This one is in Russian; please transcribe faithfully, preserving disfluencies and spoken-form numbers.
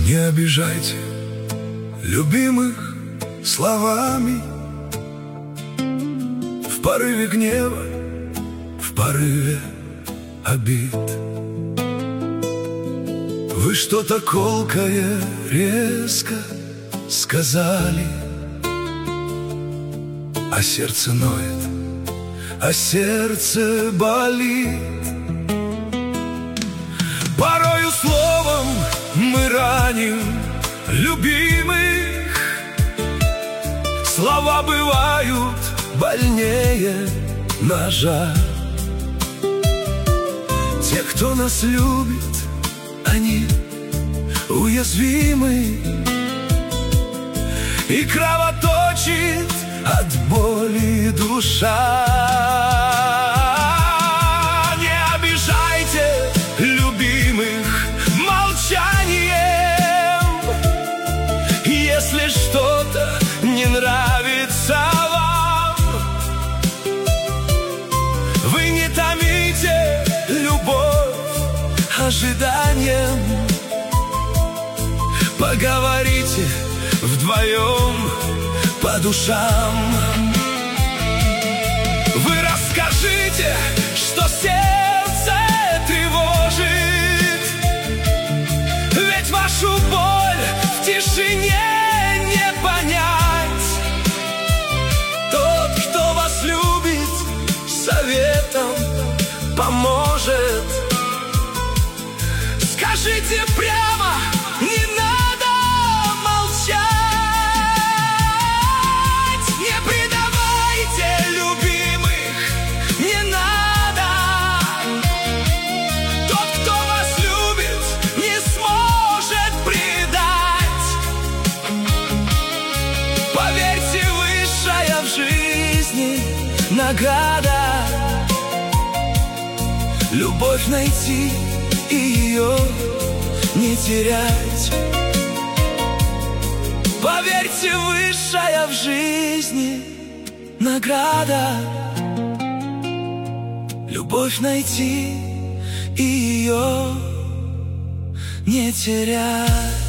Не обижайте любимых словами в порыве гнева, в порыве обид. Вы что-то колкое резко сказали, а сердце ноет, а сердце болит. Порою словом мы раним любимых. Слова бывают больнее ножа. Те, кто нас любит, они уязвимы и кровоточит от боли душа. Не обижайте любимых молчанием, если что-то не нравится вам. Вы не томите любовь ожиданием. Поговорите вдвоем по душам. Вы расскажите, что сердце тревожит, ведь вашу боль в тишине не понять. Тот, кто вас любит, советом поможет. Скажите прямо, не надо молчать. Не предавайте любимых, не надо. Тот, кто вас любит, не сможет предать. Поверьте, высшая в жизни награда — любовь найти и ее не терять. Поверьте, высшая в жизни награда — любовь найти и ее не терять.